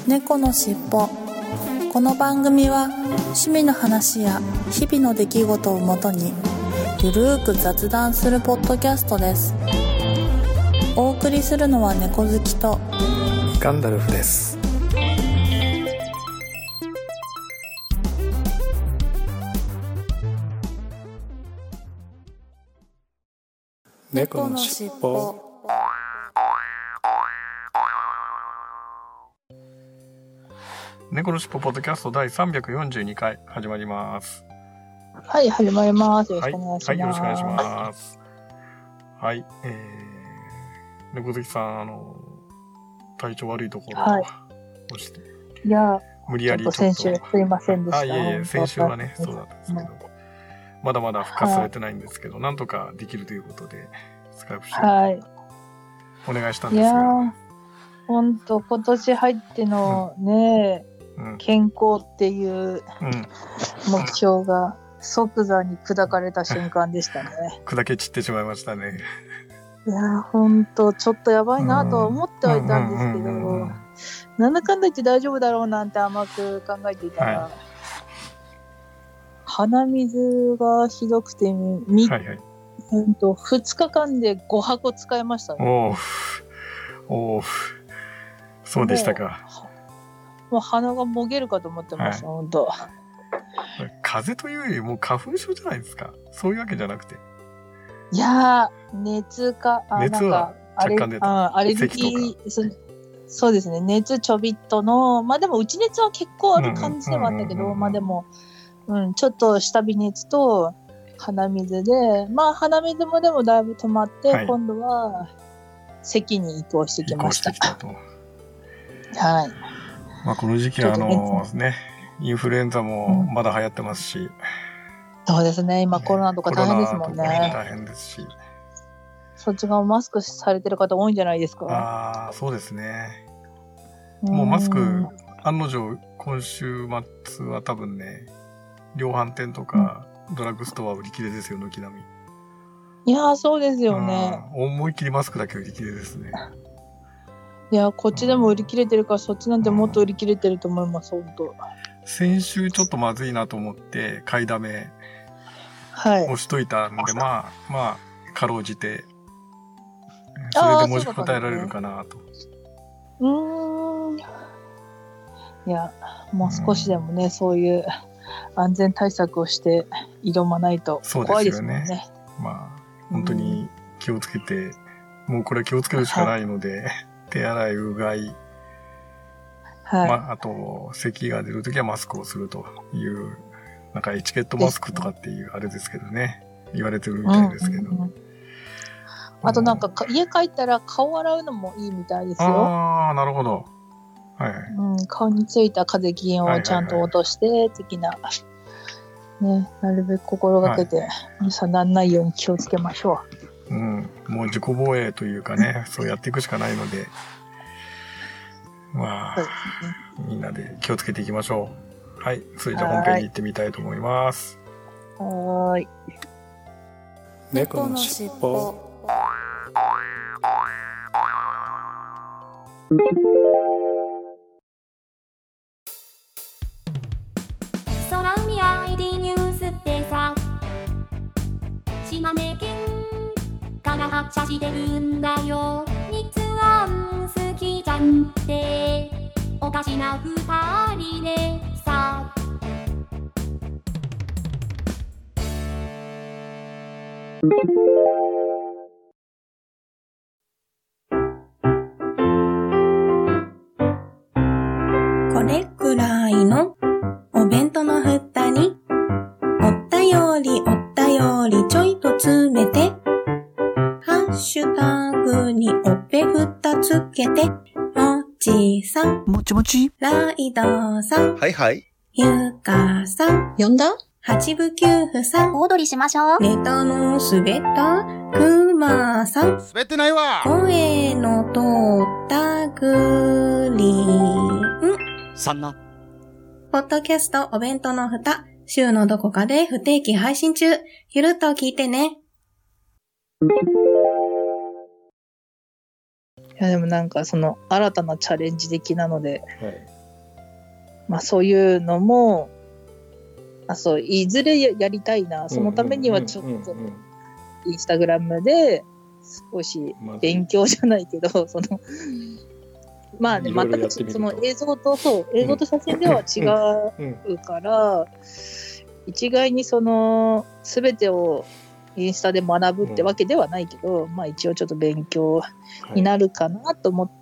猫のしっぽ。この番組は趣味の話や日々の出来事をもとにゆるーく雑談するポッドキャストです。お送りするのは猫好きとガンダルフです。猫のしっぽ。猫のしっぽポッドキャスト第342回始まります。 はい、始まります。よろしくお願いします。 はい、よろしくお願いします。はい、猫好きさん、体調悪いところを押して、 いや、 無理やりちょっと先週すいませんでした。 いえ、先週はね、そうだったんですけど、まだまだ復活されてないんですけど、なんとかできるということで、スカイプしてお願いしたんですが。いや、 ほんと今年入ってのね、健康っていう目標が即座に砕かれた瞬間でしたね。 砕け散ってしまいましたね。 いや、ほんとちょっとやばいなとは思ってはいたんですけど、なんだかんだ言って大丈夫だろうなんて甘く考えていたら、鼻水がひどくて2日間で5箱使いましたね。 おー、そうでしたか。 もう鼻がもげるかと思ってました、本当。 風邪というよりも花粉症じゃないですか。そういうわけじゃなくて。 いやー、熱は若干出た。アレルギー、そうですね。熱ちょびっとの、まあでもうち熱は結構ある感じではあったけど、まあでも、ちょっと下火熱と鼻水で、まあ鼻水もでもだいぶ止まって、今度は咳に移行してきました。はい。 まあこの時期はね、インフルエンザもまだ流行ってますし。 そうですね。今コロナとか大変ですもんね。 大変ですし。 そっち側マスクされてる方多いんじゃないですか。 ああ、そうですね。もうマスク、案の定、今週末は多分ね、量販店とかドラッグストア売り切れですよ、軒並み。 いやー、そうですよね。 思いっきりマスクだけ売り切れですね。 いや、こっちでも売り切れてるから、そっちなんてもっと売り切れてると思います、本当。 先週ちょっとまずいなと思って買いだめをしといたんで、まあかろうじてそれで持ちこたえられるかなと。 いや、もう少しでもね、そういう安全対策をして挑まないと怖いですもんね。 そうですよね。まあ本当に気をつけて、もうこれ気をつけるしかないので、手洗い、うがい、あと咳が出るときはマスクをするという、なんかエチケットマスクとかっていうあれですけどね、言われてるみたいですけど。 あとなんか家帰ったら顔洗うのもいいみたいですよ。 ああ、なるほど。 顔についた風邪菌をちゃんと落として的な、ね、なるべく心がけて皆さんなんないように気をつけましょう。もう自己防衛というかね、そうやっていくしかないので、まあ、みんなで気をつけていきましょう。はい、それじゃあ本編に行ってみたいと思います。 はい。 猫のしっぽ。 空海 ID ニュースってさ、島根県から発車してるんだよ。日安好きじゃんっておかしな二人でさ。 これくらいのお弁当の蓋におったよりちょいと詰めて、ハッシュタグにおっぺふたつけて、もちさん、 もちもち、 ライドさん、 はいはい、 ゆかさん、 呼んだ？ 八部九夫さん、 大踊りしましょう。 ネタの滑ったくまさん、 滑ってないわ。 声の通ったグリーンさんな。 ポッドキャストお弁当の蓋、週のどこかで不定期配信中。ゆるっと聞いてね。 いやでもなんかその新たなチャレンジ的なので、 まあそういうのも、そういずれやりたいな。そのためにはちょっとインスタグラムで少し勉強じゃないけど、そのまあね、全くその映像と写真では違うから、一概にその全てをインスタで学ぶってわけではないけど、まあ一応ちょっと勉強になるかなと思って、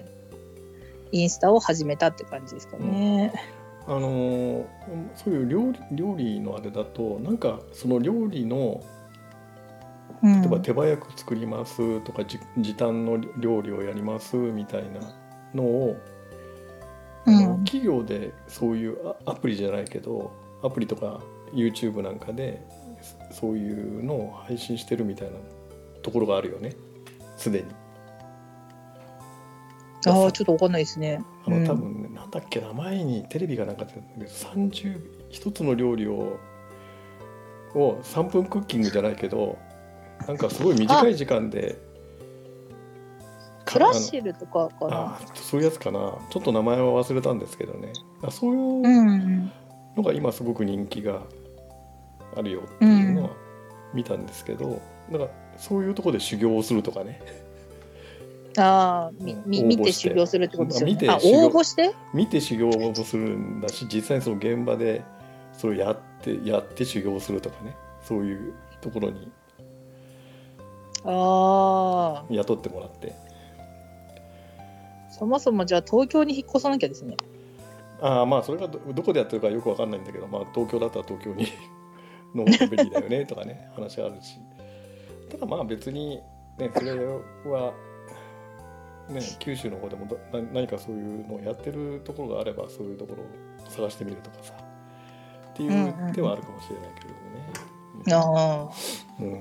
インスタを始めたって感じですかね。 そういう料理のあれだと、なんかその料理の例えば手早く作りますとか、時短の料理をやりますみたいなのを、企業でそういうアプリじゃないけど、アプリとか YouTube なんかでそういうのを配信してるみたいなところがあるよね、すでに。 ちょっと分かんないですね。 多分ね、なんだっけな、前にテレビがなんかで一つの料理を3分クッキングじゃないけど、なんかすごい短い時間で、 クラッシルとかかな、 そういうやつかな、ちょっと名前は忘れたんですけどね、そういうのが今すごく人気があるよっていうのは見たんですけど、だからそういうところで修行をするとかね。 見て修行するってことですよね。応募して見て修行をするんだし、実際にその現場でそれをやって修行するとかね、そういうところに雇ってもらって。 そもそもじゃあ東京に引っ越さなきゃですね。 まあそれが どこでやってるかよく分かんないんだけど、まあ東京だったら東京にの便利だよねとかね話あるし、ただまあ別にね、それはね、九州の方でも何かそういうのをやってるところがあれば、そういうところを探してみるとかさっていう手はあるかもしれないけれど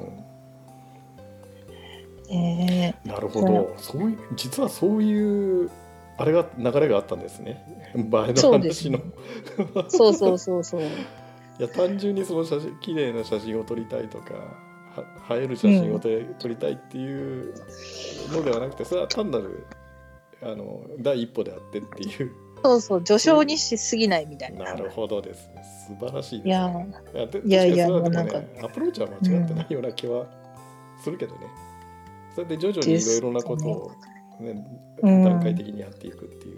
ね。なるほど。実はそういう流れがあったんですね。映えの話の。 そう。 いや、単純にその綺麗な写真を撮りたいとか、映える写真を撮りたいっていうのではなくて、それは単なる第一歩であってっていう。 序章にしすぎないみたいな。 なるほどですね。素晴らしいですね。 いやなんかアプローチは間違ってないような気はするけどね。それで徐々にいろいろなことを、段階的にやっていくっていう。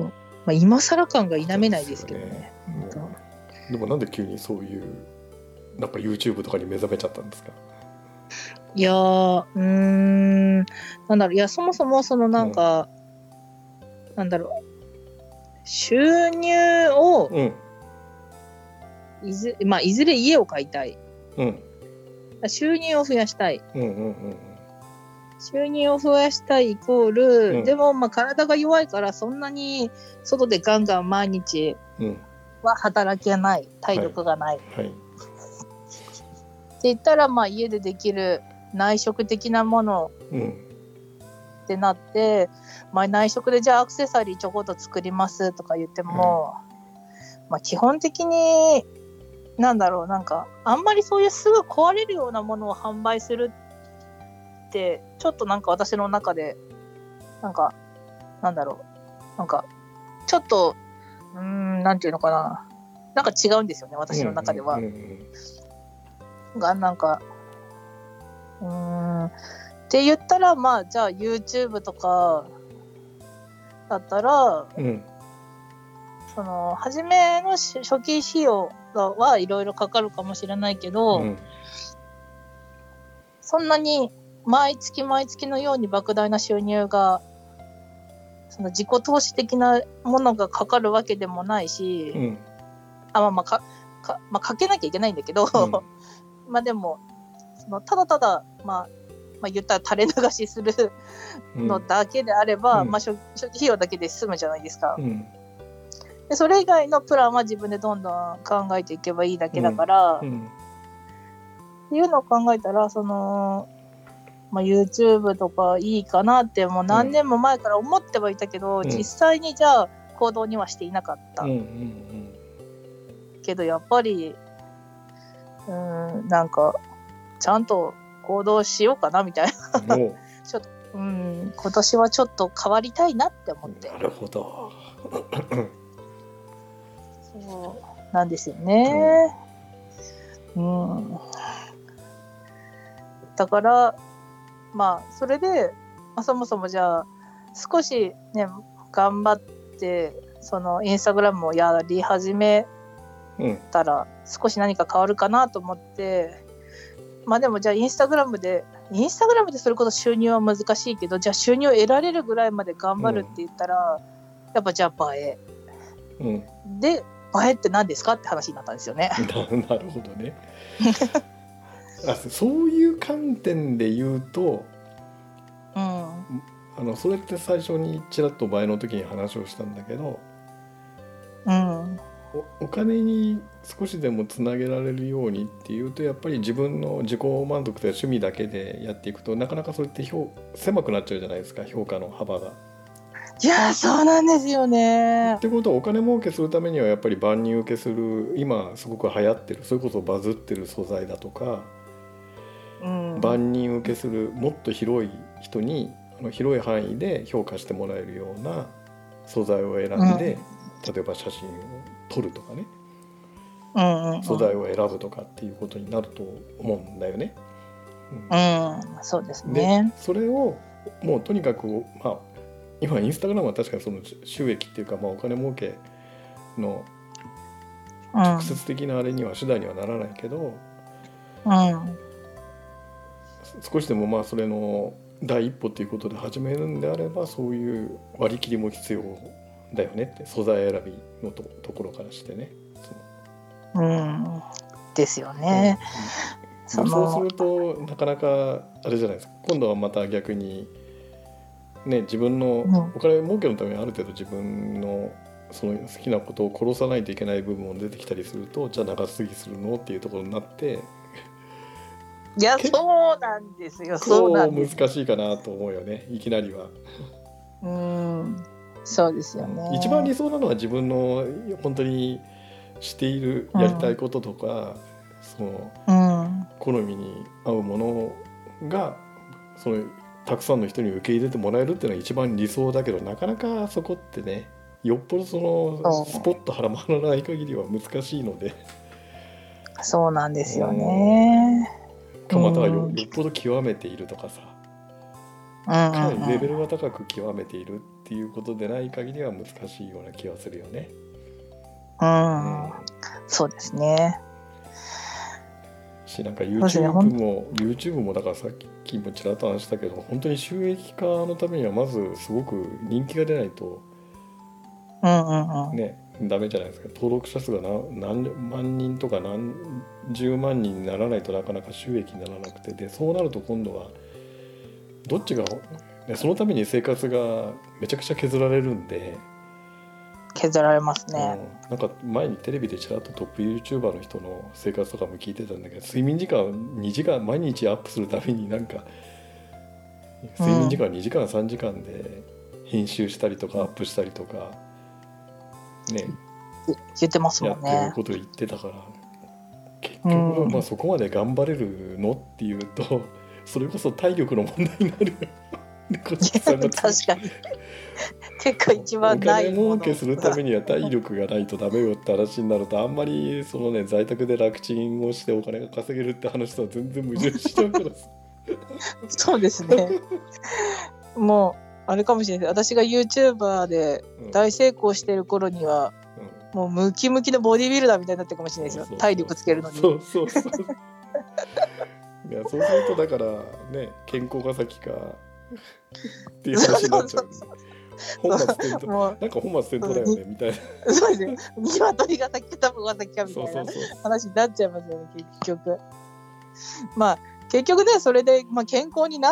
まあ、今更感が否めないですけどね。 でもなんで急にそういうなんか YouTube とかに目覚めちゃったんですか？ いやなんだろう、いやそもそもそのなんか、なんだろう、収入を、いずれ家を買いたい、収入を増やしたい、収入を増やしたいイコール、でもまあ体が弱いからそんなに外でガンガン毎日は働けない、体力がない、って言ったら、まあ家でできる内食的なものってなって、まあ、内食でじゃあアクセサリーちょこっと作りますとか言っても、まあ、基本的になんだろう、なんかあんまりそういうすぐ壊れるようなものを販売するってちょっとなんか私の中でなんだろう、なんかちょっとなんていうのかな、なんか違うんですよね、私の中では。なんかって言ったら、まあじゃあ YouTube とかだったら、その初めの初期費用はいろいろかかるかもしれないけど、そんなに毎月のように莫大な収入が、その自己投資的なものがかかるわけでもないし、かけなきゃいけないんだけど、まあでもそのただただまあ言ったら垂れ流しするのだけであれば、まあ初期費用だけで済むじゃないですか。でそれ以外のプランは自分でどんどん考えていけばいいだけだから、っていうのを考えたら、その、まあ、YouTube とかいいかなってもう何年も前から思ってはいたけど、実際にじゃあ行動にはしていなかった。けどやっぱりなんかちゃんと行動しようかなみたいなちょっと今年はちょっと変わりたいなって思って。 なるほど。 そうなんですよね。だからまあそれで、そもそもじゃあ少しね頑張ってそのインスタグラムをやり始めたら少し何か変わるかなと思って、まあでもじゃあインスタグラムでそれこそ収入は難しいけど、じゃあ収入を得られるぐらいまで頑張るって言ったら、やっぱじゃあ映え、で映えって何ですかって話になったんですよね。 なるほどね。そういう観点で言うと、それって最初にちらっと前の時に話をしたんだけど、お金に少しでもつなげられるようにっていうと、やっぱり自分の自己満足という趣味だけでやっていくと、なかなかそれって狭くなっちゃうじゃないですか、評価の幅が。 いやそうなんですよね。 ってことはお金儲けするためにはやっぱり万人受けする、今すごく流行ってる、それこそバズってる素材だとか、万人受けするもっと広い人に広い範囲で評価してもらえるような素材を選んで、例えば写真を撮るとかね、素材を選ぶとかっていうことになると思うんだよね。 そうですね。 でそれをもうとにかく、今インスタグラムは確かにその収益っていうか、お金儲けの直接的なあれには手段にはならないけど、少しでもそれの第一歩ということで始めるんであれば、そういう割り切りも必要だよねって、素材選びの ところからしてね。 ですよね。 そうするとなかなかあれじゃないですか、今度はまた逆にね、自分のお金儲けのためにある程度自分のその好きなことを殺さないといけない部分も出てきたりすると、じゃあ長すぎするのっていうところになって、 いやそうなんですよ。 そうなんです。難しいかなと思うよね、いきなりは。 そうですよね。 一番理想なのは自分の本当にしているやりたいこととか、その好みに合うものがそのたくさんの人に受け入れてもらえるっていうのが一番理想だけど、なかなかそこってね、よっぽどそのスポッとはらまらない限りは難しいので。 そうなんですよね。 または よっぽど極めているとかさ、かなりレベルが高く極めているっていうことでない限りは難しいような気はするよね。 そうですね。 なんか YouTube もだからさっきもちらっと話したけど、本当に収益化のためにはまずすごく人気が出ないとね、ダメじゃないですか。登録者数が何万人とか何十万人にならないとなかなか収益にならなくて、でそうなると今度はどっちが、そのために生活がめちゃくちゃ削られるんで。 削られますね。 なんか前にテレビでちらっとトップ YouTuber の人の生活とかも聞いてたんだけど、睡眠時間2時間毎日アップするためになんか睡眠時間2時間3時間で編集したりとかアップしたりとかね、 言ってますもんね。 やってること言ってたから、結局そこまで頑張れるのっていうと、それこそ体力の問題になるよ。確かに結構一番ないもの。 お金儲けするためには体力がないとダメよって話になると、あんまりそのね、在宅で楽ちんをしてお金が稼げるって話とは全然矛盾しちゃうからさ。 そうですね。もうあれかもしれない。私が YouTuber で大成功してる頃には、もうムキムキのボディビルダーみたいになってるかもしれないですよ。体力つけるのに。そういや、そうするとだからね、健康が先かっていう話になっちゃう。本末転倒、なんか本末転倒だよねみたいな。 そうですね。鶏が先か卵が先かみたいな話になっちゃいますよね、結局。結局ね、それで健康になって、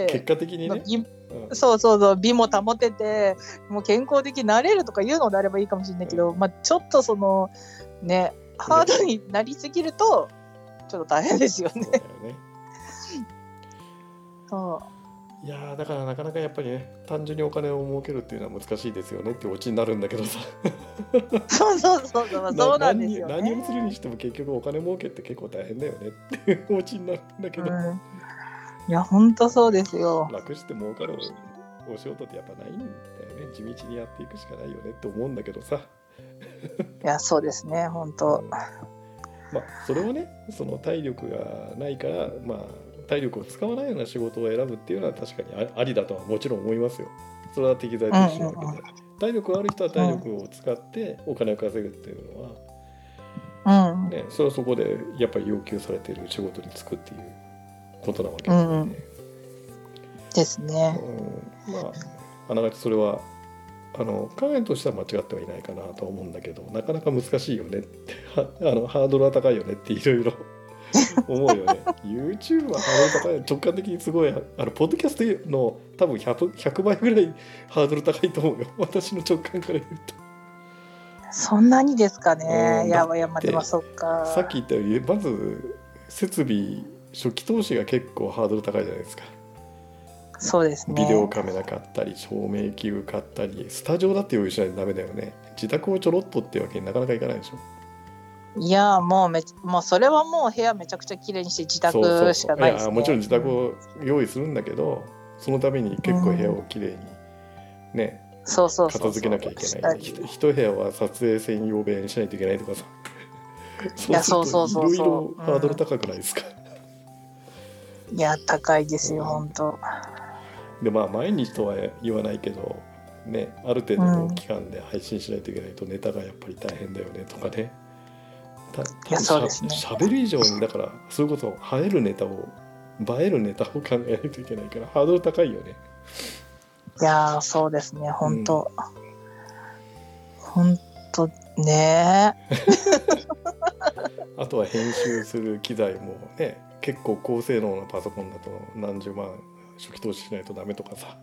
結果的にね、 美も保てて、もう健康的になれるとかいうのであればいいかもしれないけど、ちょっとそのね、ハードになりすぎるとちょっと大変ですよね。 いやだからなかなかやっぱりね、単純にお金を儲けるっていうのは難しいですよねってオチになるんだけどさ。そうなんですよね。何をするにしても結局お金儲けって結構大変だよねっていうオチになるんだけど、 いや本当そうですよ。 楽して儲かるお仕事ってやっぱないんだよね。地道にやっていくしかないよねって思うんだけどさ。 いや、そうですね、本当。 まあ、それをね、その体力がないから、まあ、体力を使わないような仕事を選ぶっていうのは確かにありだとはもちろん思いますよ。それは適材適所なわけで、体力がある人は体力を使ってお金を稼ぐっていうのは、ね、それはそこでやっぱり要求されている仕事に就くっていうことなわけですよね。 ですね。 まああながちそれは考えとしては間違ってはいないかなと思うんだけど、なかなか難しいよねってハードルは高いよねっていろいろ思うよね。YouTube はハードル高い、直感的にすごいポッドキャストの多分 100倍ぐらいハードル高いと思うよ、私の直感から言うと。 そんなにですかね。いやまあでもそっか。 さっき言ったようにまず設備初期投資が結構ハードル高いじゃないですか。 そうですね。 ビデオカメラ買ったり照明器具買ったりスタジオだって用意しないとダメだよね。自宅をちょろっとってわけになかなかいかないでしょ。 いやもうそれはもう部屋めちゃくちゃ綺麗にして自宅しかないですね。 いやもちろん自宅を用意するんだけど、そのために結構部屋を綺麗にね、片付けなきゃいけない。一部屋は撮影専用部屋にしないといけないとかさ。いやそういろいろハードル高くないですか。 いや高いですよ本当。 でまあ毎日とは言わないけどね、ある程度の期間で配信しないといけないとネタがやっぱり大変だよねとかね。 そうですね。 喋る以上にだからそれこそ映えるネタを考えないといけないからハードル高いよね。 いやそうですね本当、本当ね。 あとは編集する機材もね、結構高性能なパソコンだと何十万初期投資しないとダメとかさ。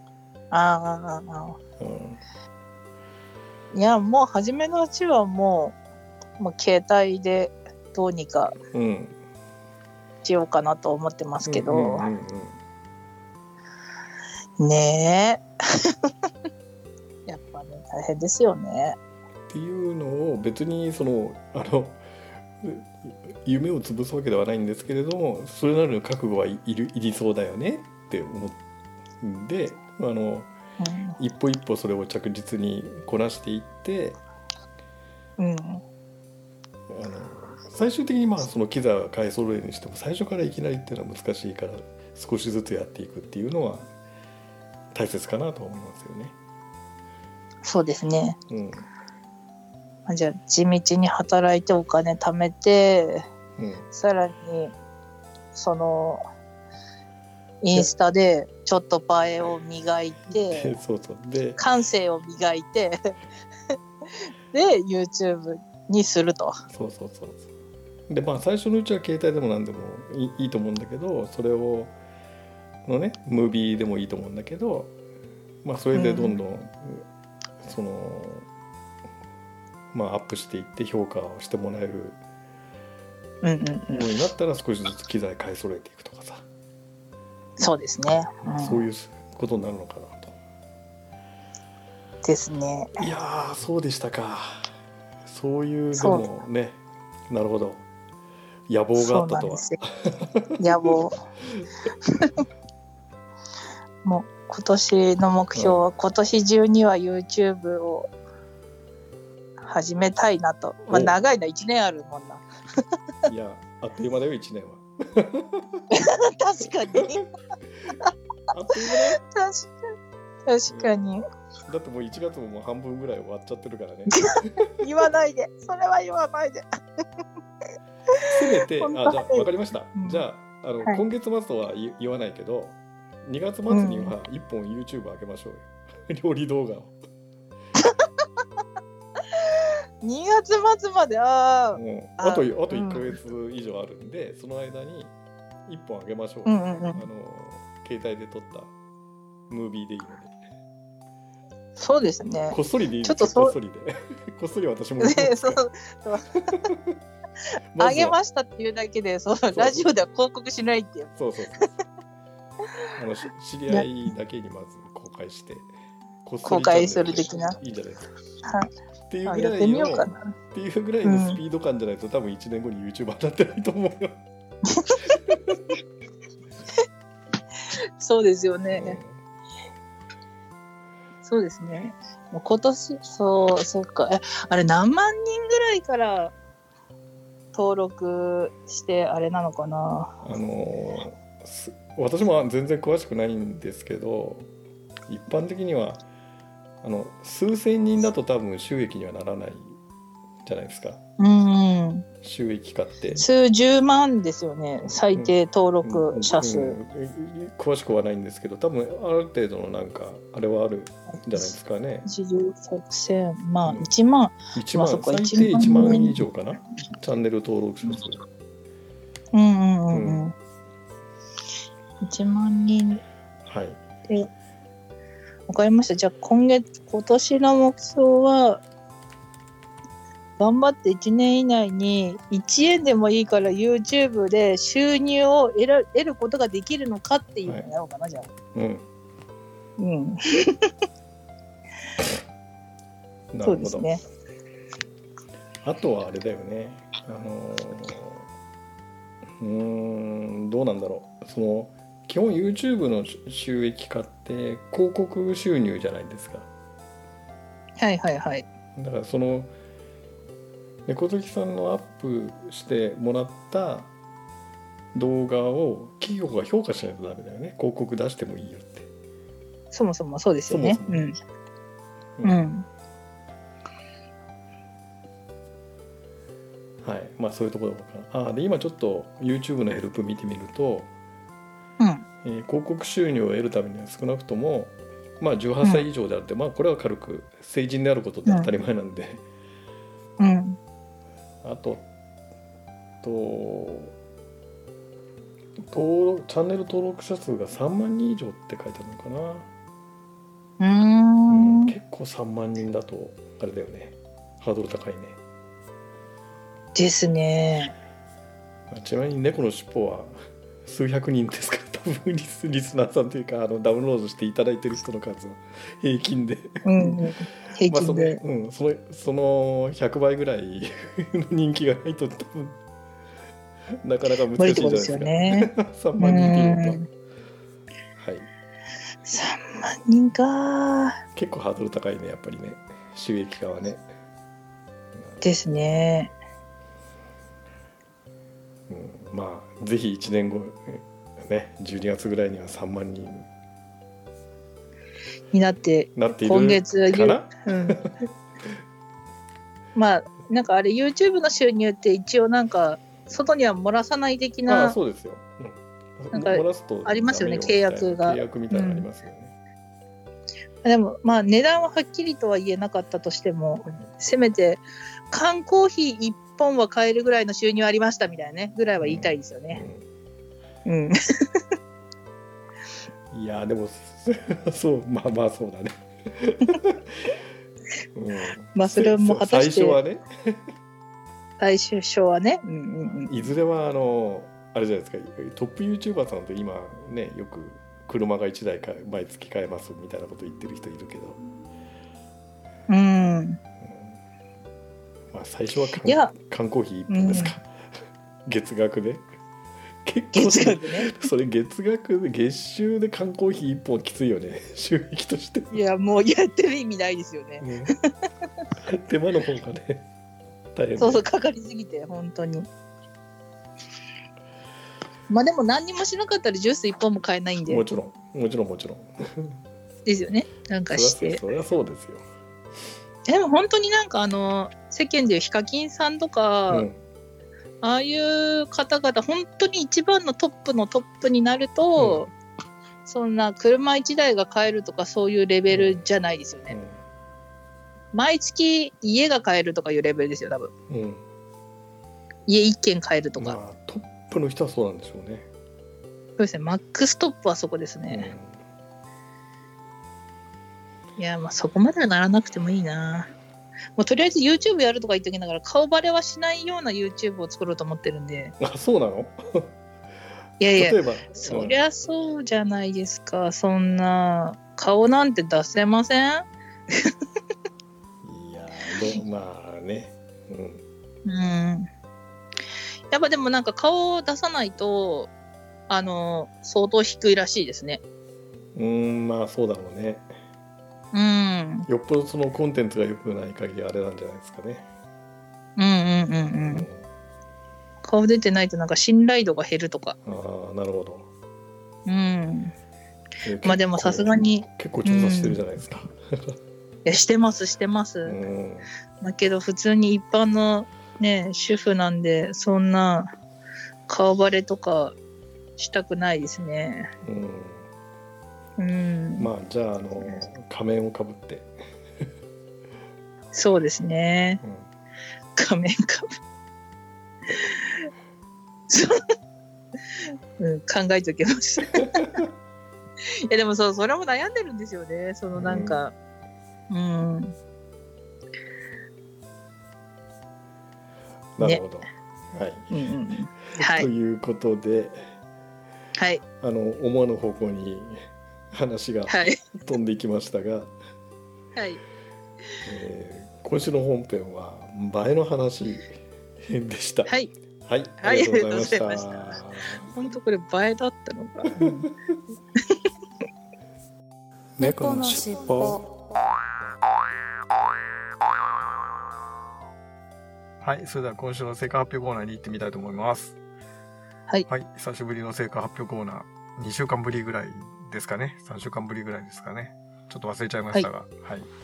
いやもう初めのうちはもう携帯でどうにかしようかなと思ってますけど、ねえやっぱね大変ですよねっていうのを別にその夢を潰すわけではないんですけれども、それなりの覚悟はいりそうだよねって思うんで、一歩一歩それを着実にこなしていって、最終的にまあその機材を買い揃えるにしても最初からいきなりっていうのは難しいから、少しずつやっていくっていうのは大切かなと思いますよね。 そうですね。じゃあ地道に働いてお金貯めて、さらにそのインスタでちょっと映えを磨いてで感性を磨いてで YouTube にすると。 でまあ最初のうちは携帯でも何でもいいと思うんだけど、それをのねムービーでもいいと思うんだけど、まあそれでどんどん、そのまあアップしていって評価をしてもらえるようになったら少しずつ機材買い揃えていくとかさ。 そうですね、 そういうことになるのかなと。 ですね。 いやそうでしたか。そういうでもね、なるほど、野望があったとは。 野望もう今年の目標は、今年中には YouTube を始めたいなと。まあ長いな、1年あるもんな。 いやあっという間だよ1年は。 確かにあっという間だよ。 確かに。 だってもう1月ももう半分ぐらい終わっちゃってるからね。 言わないで、それは言わないで。 せめてじゃあ分かりました、じゃあ、今月末とは言わないけど2月末には1本 YouTube 上げましょうよ、料理動画を。 2月末まであと1ヶ月以上あるんで、その間に1本上げましょう、携帯で撮ったムービーでいいので。 そうですね。 こっそりでいいですよ。こっそりで。こっそり私も。 あげましたっていうだけで、ラジオでは広告しないっていう。 そう。知り合いだけにまず公開して、 公開する的な。 いいんじゃないですか。 っていうぐらいのスピード感じゃないと、多分1年後に YouTuber になってないと思うよ。 そうですよね。 そうですね。もう今年、そうか。あれ何万人ぐらいから登録してあれなのかな。 私も全然詳しくないんですけど、一般的には数千人だと多分収益にはならないじゃないですか。収益化って数十万ですよね、最低登録者数。 詳しくはないんですけど、多分ある程度のなんかあれはあるんじゃないですかね。 10作戦、まあ1万、 1万、最低1万以上かな、チャンネル登録者数。 1万人。 はい。 で、わかりました。じゃあ今年の目標は、頑張って1年以内に1円でもいいから YouTube で収入を得ることができるのかっていうのをやろうかな、じゃあ。 なるほど。 そうですね。 あとはあれだよね。どうなんだろう。基本 YouTube の収益化って広告収入じゃないですか。 はいはいはい。 だから猫好きさんのアップしてもらった動画を企業が評価しないとダメだよね。広告出してもいいよって。 そもそもそうですよね。 はい、まあそういうところかな。で今ちょっと YouTube のヘルプ見てみると、広告収入を得るためには少なくとも、まあ、18歳以上であって、まあこれは軽く成人であることって当たり前なんで、あとチャンネル登録者数が3万人以上って書いてあるのかな。結構3万人だとあれだよね、ハードル高いね。 ですね。 ちなみに猫のしっぽは数百人ですから、多分リスナーさんというかダウンロードしていただいてる人の数は平均で、 平均で、 その100倍ぐらいの人気がないと多分なかなか難しいじゃないですか。ね、3万人っていうと、はい、 3万人か。 結構ハードル高いね、やっぱりね、収益化はね。 ですね。 まあぜひ1年後ね、12月ぐらいには3万人になっている今月かな。まあなんかあれ YouTube の収入って一応なんか外には漏らさない的な。 そうですよ。 なんかありますよね、契約が。 契約みたいなのありますよね。 でもまあ値段ははっきりとは言えなかったとしても、せめて缶コーヒー1本は買えるぐらいの収入ありましたみたいなねぐらいは言いたいですよね。 いやでもそうまあそうだね。 まあそれも果たして最初はね。 最初はね。 いずれはあれじゃないですか、トップ YouTuber さんって今ねよく車が1台毎月買えますみたいなこと言ってる人いるけど、まあ最初は缶コーヒー1本ですか、月額で。結構月額ね。 それ月額で月収で缶コーヒー1本きついよね、収益として。 いやもうやってる意味ないですよね。 手間の方がね大変。 そうかかりすぎて本当に。まあでも何にもしなかったらジュース1本も買えないんで。 もちろんですよね。なんかしてそりゃそうですよ。 でも本当になんか世間でいうヒカキンさんとか、ああいう方々本当に一番のトップのトップになると、そんな車1台が買えるとかそういうレベルじゃないですよね。毎月家が買えるとかいうレベルですよ多分。家1軒買えるとか。 まあトップの人はそうなんでしょうね。 そうですね、マックストップはそこですね。いやまあそこまではならなくてもいいな。もうとりあえず YouTube やるとか言っておきながら顔バレはしないような YouTube を作ろうと思ってるんで。 あ、そうなの？ いやいや、 例えばそりゃそうじゃないですか。そんな顔なんて出せません？いやまあね、 やっぱでもなんか顔を出さないと相当低いらしいですね。 まあそうだろうね。 うん。 よっぽどそのコンテンツが良くない限りあれなんじゃないですかね。 顔出てないとなんか信頼度が減るとか。 ああ、なるほど。 まあでもさすがに結構調査してるじゃないですか。 いや、してます。だけど普通に一般のね主婦なんでそんな顔バレとかしたくないですね。 まあじゃあ仮面をかぶってそうですね、仮面かぶ考えときますいやでもそれも悩んでるんですよね。そのなんかなるほど、 ね、 はい、ということで、 はい、 思わぬ方向に話が飛んでいきましたが、 はい今週の本編は映えの話でした。 はい、 はい、ありがとうございました。 本当これ映えだったのか。 猫のしっぽ。 はい、それでは今週の成果発表コーナーに行ってみたいと思います。 はい。 はい、久しぶりの成果発表コーナー。2週間ぶりぐらいですかね。3週間ぶりぐらいですかね。ちょっと忘れちゃいましたが。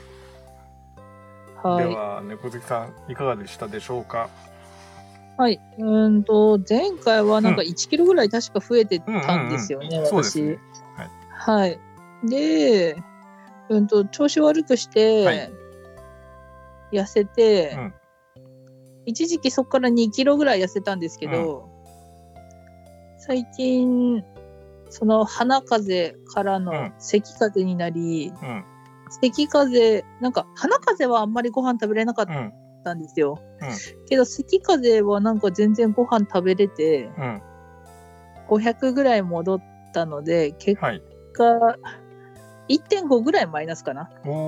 はい。では、猫好きさん、いかがでしたでしょうか？ はい。前回はなんか1キロぐらい確か増えてたんですよね、私。 そうですね。 はい。で、調子悪くして、痩せて、一時期そこから2キロぐらい痩せたんですけど、最近、その鼻風邪からの咳風邪になり、咳風邪、なんか鼻風邪はあんまりご飯食べれなかったんですよ。けど咳風邪はなんか全然ご飯食べれて、500ぐらい戻ったので、結果、1.5 ぐらいマイナスかな。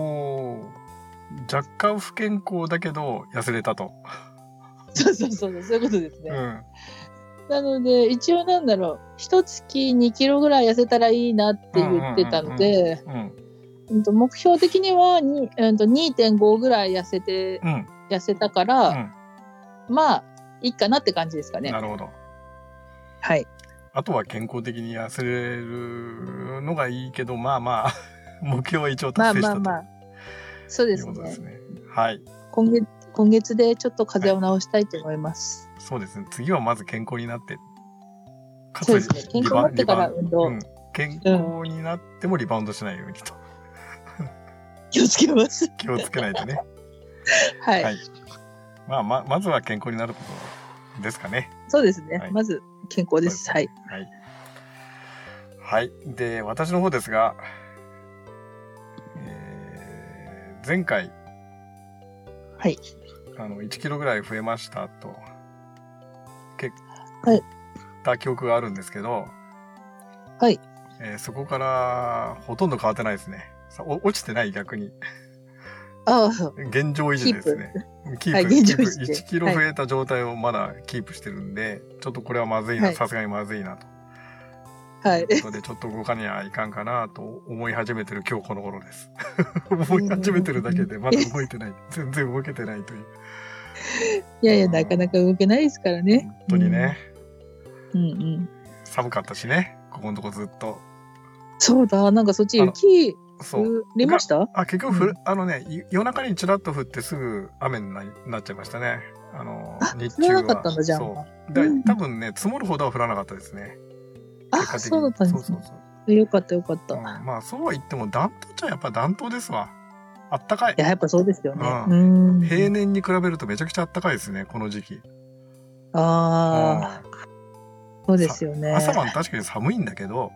若干不健康だけど痩せれたと。 そういうことですね。なので、一応一月2キロぐらい痩せたらいいなって言ってたので、目標的には2.5 ぐらい痩せたから、まあ、いいかなって感じですかね。 なるほど。 はい。 あとは健康的に痩せれるのがいいけど、まあまあ、目標は一応達成したと。 そうですね。 はい。 今月でちょっと風邪を治したいと思います。 そうですね。次はまず健康になって、 そうですね。健康になってから運動。 健康になってもリバウンドしないようにと。 気をつけます。 気をつけないとね。 はい。 まずは健康になることですかね。 そうですね。まず健康です。はい。 はい。で、私の方ですが、前回、 はい。 1キロぐらい増えましたと、 はいた記憶があるんですけど、 はい。 そこからほとんど変わってないですね。落ちてない逆に。現状維持ですね。キープ1キロ増えた状態をまだキープしてるんで、ちょっとこれはまずいな、さすがにまずいなと。 はい。 ということで、ちょっと動かにはいかんかなと思い始めてる今日この頃です。思い始めてるだけでまだ動いてない。全然動けてないという。 いやいや、なかなか動けないですからね。 本当にね。 寒かったしね、ここのとこずっと。 そうだ、なんかそっち雪降りました？ 結局夜中にちらっと降ってすぐ雨になっちゃいましたね。日中は。降らなかったんだじゃん。そう。多分ね、積もるほどは降らなかったですね。 そうだったんですね。よかった。 まあ、そうは言っても暖冬っちゃやっぱ暖冬ですわ。あったかい。 いや、やっぱそうですよね。 平年に比べるとめちゃくちゃあったかいですね、この時期。 そうですよね。 朝晩確かに寒いんだけど、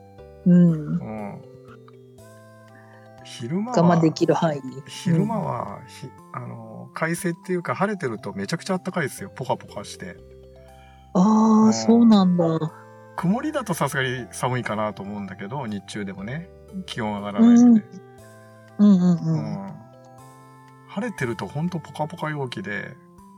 昼間は我慢できる範囲。 昼間は、快晴っていうか晴れてるとめちゃくちゃあったかいですよ。ポカポカして。 そうなんだ。 曇りだとさすがに寒いかなと思うんだけど、日中でもね、気温上がらないので。晴れてるとほんとポカポカ陽気で、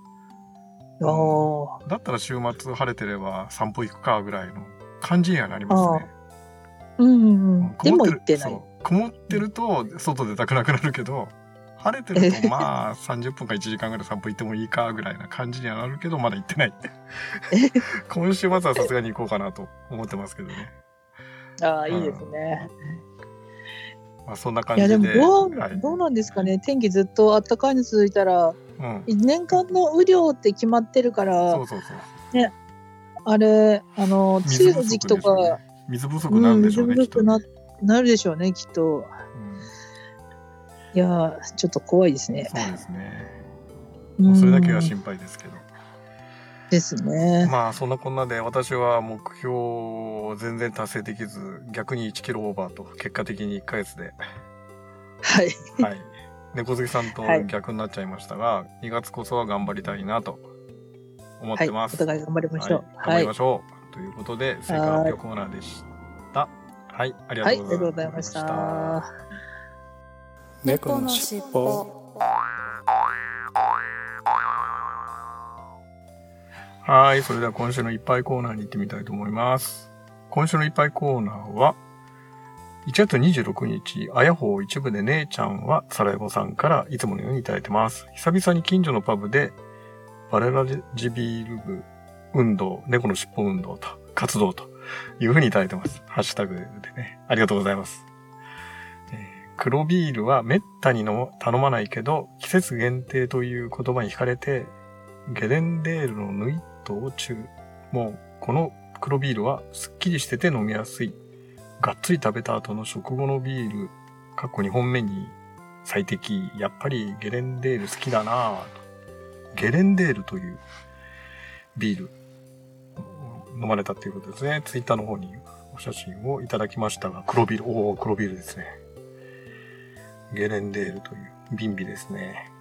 だったら週末晴れてれば散歩行くかぐらいの感じにはなりますね。 でも行ってない。 曇ってると外出たくなくなるけど、晴れてるとまあ30分か1時間ぐらい散歩行ってもいいかぐらいな感じにはなるけど、まだ行ってない。今週末はさすがに行こうかなと思ってますけどね。 ああ、いいですね。 まあそんな感じで。 いやでもどうなんですかね。天気ずっと暖かいの続いたら、年間の雨量って決まってるから、ね、あれ梅雨の時期とか水不足になるんでしょうね。 水不足なるでしょうね、きっと。いやちょっと怖いですね。 そうですね。もうそれだけが心配ですけど。 ですね。 まあそんなこんなで私は目標を全然達成できず、逆に1キロオーバーと結果的に1ヶ月で。 はい。 はい。猫好きさんと逆になっちゃいましたが、2月こそは頑張りたいなと思ってます。 お互い頑張りましょう。 頑張りましょう。ということで、成果発表コーナーでした。はい、ありがとうございました。 猫のしっぽ。 はい、それでは今週のいっぱいコーナーに行ってみたいと思います。今週のいっぱいコーナーは、1月26日、あやほう一部で姉ちゃんはサラエボさんからいつものようにいただいてます。久々に近所のパブで、バレラジビール部運動、猫のしっぽ運動と、活動というふうにいただいてます。ハッシュタグでね。ありがとうございます。黒ビールはめったに頼まないけど、季節限定という言葉に惹かれて、ゲレンデールのヌイットをもうこの黒ビールはすっきりしてて飲みやすい。がっつり食べた後の食後のビール、2本目に最適。やっぱりゲレンデール好きだなぁと。ゲレンデールというビール飲まれたということですね。ツイッターの方にお写真をいただきましたが、黒ビール、黒ビールですね。ゲレンデールという瓶ビですね。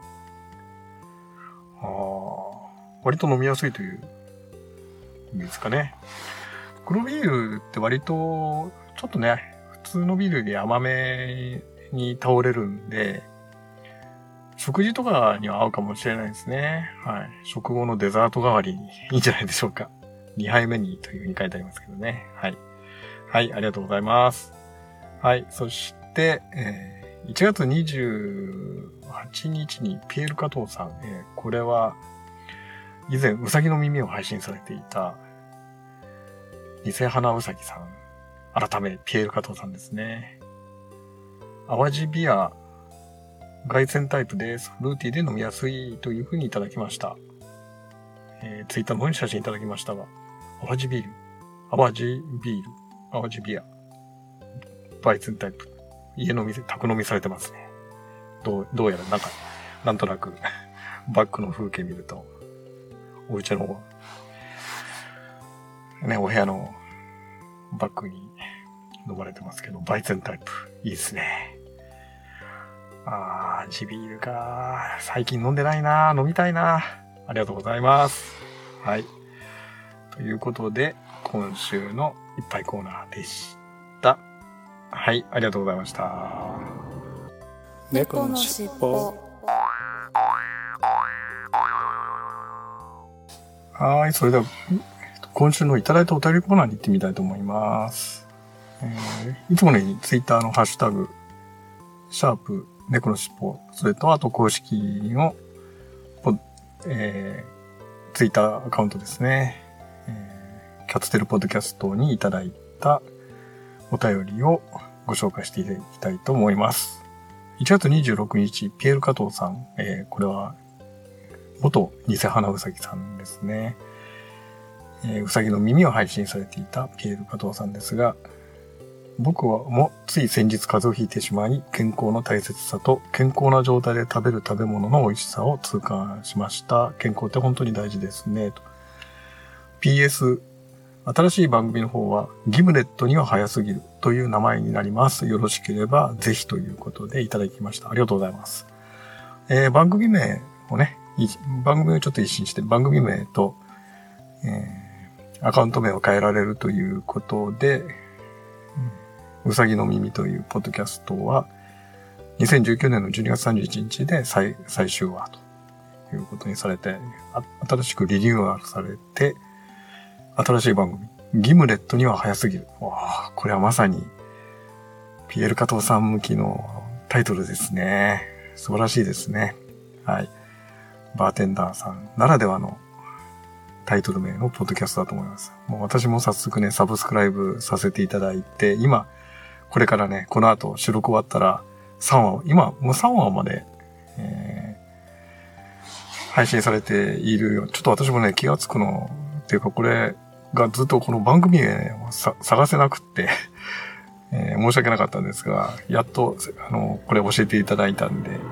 割と飲みやすいという意味ですかね。黒ビールって割とちょっとね、普通のビールより甘めに倒れるんで、食事とかには合うかもしれないですね。はい。食後のデザート代わりにいいんじゃないでしょうか。2杯目にというふうに書いてありますけどね。はい。はい、ありがとうございます。はい。そして、1月28日にピエール加藤さん、これは以前うさぎの耳を配信されていた偽花うさぎさん、改めピエール加藤さんですね。淡路ビア凱旋タイプです。フルーティーで飲みやすいというふうにいただきました。ツイッターの方に写真いただきましたが、淡路ビア凱旋タイプ。家飲み、宅飲みされてますね。どうやらなんとなくバックの風景見ると、お家のね、お部屋のバックに飲まれてますけど、バイゼンタイプ、いいですね。地ビールか。最近飲んでないな。飲みたいな。ありがとうございます。はい。ということで、今週のいっぱいコーナーでした。はい、ありがとうございました。 猫のしっぽ。 はい、それでは、今週のいただいたお便りコーナーに行ってみたいと思います。いつものようにツイッターのハッシュタグ、シャープ猫のしっぽ、それとあと公式の、ツイッターアカウントですね。キャツテルポッドキャストにいただいたお便りをご紹介していきたいと思います。1月26日、ピエール加藤さん、これは元偽花うさぎさんですね。うさぎの耳を配信されていたピエール加藤さんですが、僕はもつい先日風邪をひいてしまい、健康の大切さと健康な状態で食べる食べ物の美味しさを痛感しました。健康って本当に大事ですね。と PS、新しい番組の方はギムレットには早すぎるという名前になります。よろしければぜひということでいただきました。ありがとうございます。番組名をね、番組をちょっと一新して番組名と、アカウント名を変えられるということで、うさぎの耳というポッドキャストは2019年の12月31日で最終話ということにされて、新しくリニューアルされて、新しい番組、ギムレットには早すぎる。これはまさにピエール加藤さん向きのタイトルですね。素晴らしいですね。はい。バーテンダーさんならではのタイトル名のポッドキャストだと思います。もう私も早速ね、サブスクライブさせていただいて、今、これからね、この後収録終わったら3話、今、もう3話まで、配信されているよ。ちょっと私もね、気がつくの、っていうかこれがずっとこの番組で、ね、探せなくって、申し訳なかったんですが、やっと、これ教えていただいたんで、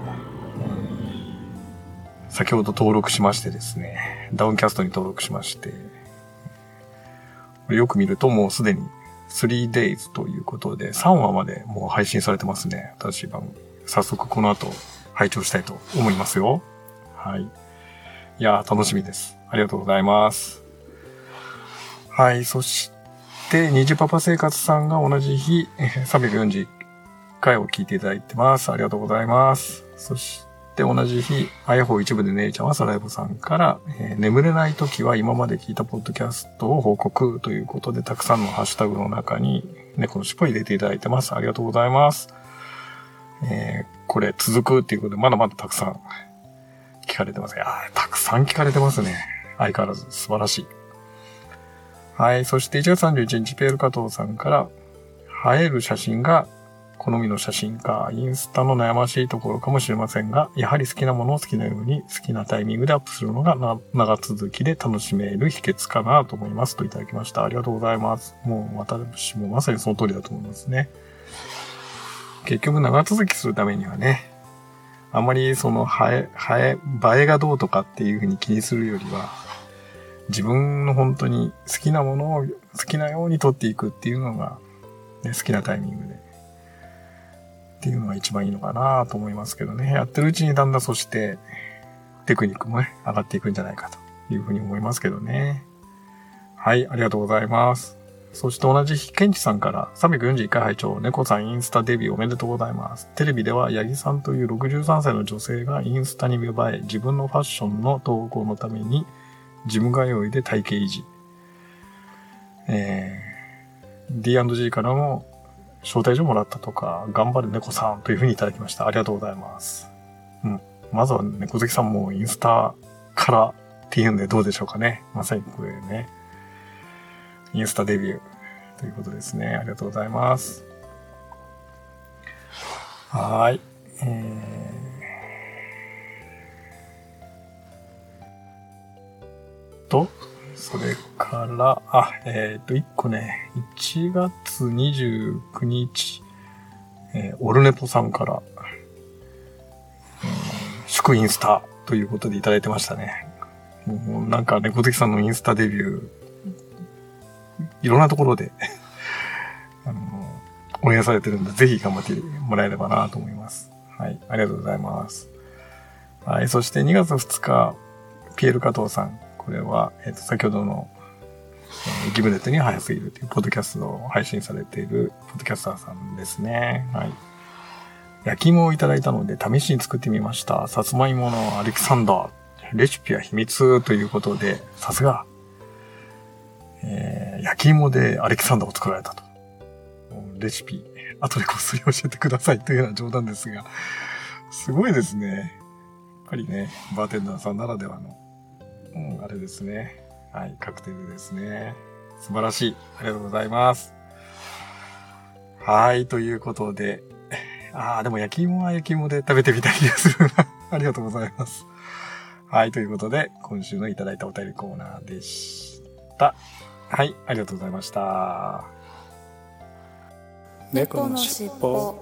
先ほど登録しましてですね、ダウンキャストに登録しまして、よく見るともうすでに3days ということで3話までもう配信されてますね。私早速この後拝聴したいと思いますよ。はい。いやー楽しみです。ありがとうございます。はい、そして虹パパ生活さんが同じ日341回を聞いていただいてます。ありがとうございます。そして同じ日、あやほ一部で姉ちゃんはサライボさんから、眠れない時は今まで聞いたポッドキャストを報告ということで、たくさんのハッシュタグの中に猫の尻尾を入れていただいてます。ありがとうございます。これ続くっていうことで、まだまだたくさん聞かれてます。いやー、たくさん聞かれてますね。相変わらず素晴らしい。はい。そして1月31日、ペール加藤さんから、映える写真が好みの写真か、インスタの悩ましいところかもしれませんが、やはり好きなものを好きなように好きなタイミングでアップするのが長続きで楽しめる秘訣かなと思いますといただきました。ありがとうございます。もう私もまさにその通りだと思いますね。結局長続きするためにはね、あんまりその映えがどうとかっていうふうに気にするよりは、自分の本当に好きなものを好きなように撮っていくっていうのが、ね、好きなタイミングでっていうのが一番いいのかなと思いますけどね。やってるうちにだんだんそしてテクニックもね、上がっていくんじゃないかというふうに思いますけどね。はい、ありがとうございます。そして同じ日、ケンチさんから341回拝聴、猫さんインスタデビューおめでとうございます。テレビでは八木さんという63歳の女性がインスタに芽生え、自分のファッションの投稿のためにジム通いで体型維持。D&G からの招待状もらったとか、頑張る猫さんというふうにいただきました。ありがとうございます。うん。まずは猫好きさんもインスタからっていうんでどうでしょうかね。まさにこれね。インスタデビューということですね。ありがとうございます。はい。それから、一個ね、1月29日、オルネポさんから、祝インスタということでいただいてましたね。もうなんか猫好きさんのインスタデビュー、いろんなところで、応援されてるんで、ぜひ頑張ってもらえればなと思います。はい、ありがとうございます。はい、そして2月2日、ピエール加藤さん。これは、先ほどの、ギブネットに早すぎるというポッドキャストを配信されているポッドキャスターさんですね。はい。焼き芋をいただいたので試しに作ってみました。さつまいものアレキサンダー。レシピは秘密ということで、さすが、焼き芋でアレキサンダーを作られたと。レシピ、後でこっそり教えてくださいというような冗談ですが、すごいですね。やっぱりね、バーテンダーさんならではの、あれですね。はい、カクテルですね。素晴らしい。ありがとうございます。はい、ということで。でも焼き芋は焼き芋で食べてみたい気がするな。ありがとうございます。はい、ということで、今週のいただいたお便りコーナーでした。はい、ありがとうございました。 猫のしっぽ。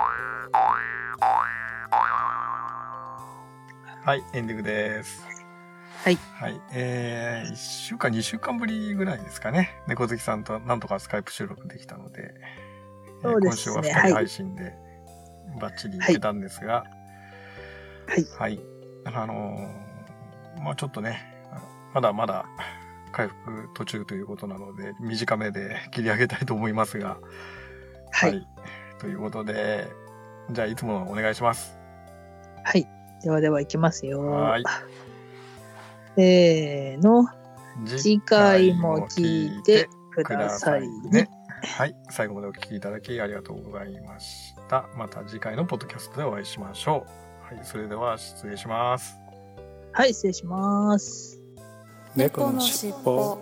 はい、エンディングです。 はい。 はい。1週間、2週間ぶりぐらいですかね。猫好きさんとなんとかスカイプ収録できたので、 そうですね、 今週は2人配信でバッチリいけたんですが、 はい。 はい。まあちょっとね、まだまだ回復途中ということなので、短めで切り上げたいと思いますが、 はい。 ということで、じゃあいつものお願いします。 はい。ではでは行きますよ。 はい。 せーの。次回も聞いてくださいね。 はい、最後までお聞きいただきありがとうございました。また次回のポッドキャストでお会いしましょう。はい、それでは失礼します。 はい、失礼します。 猫のしっぽ。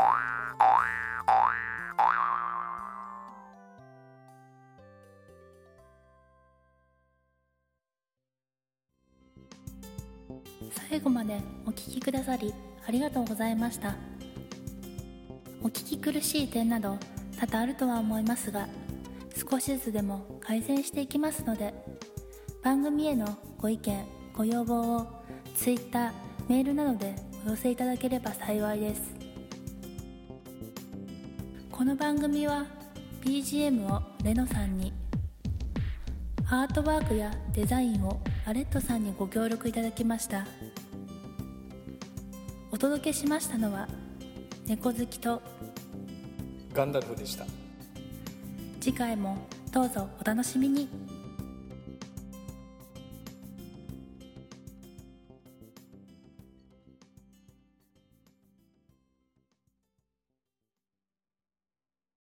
最後までお聞きくださりありがとうございました。お聞き苦しい点など多々あるとは思いますが、少しずつでも改善していきますので、番組へのご意見ご要望を Twitter、メールなどでお寄せいただければ幸いです。この番組は BGM をレノさんに、アートワークやデザインをアレットさんにご協力いただきました。お届けしましたのは猫好きとガンダルフでした。 次回もどうぞお楽しみに。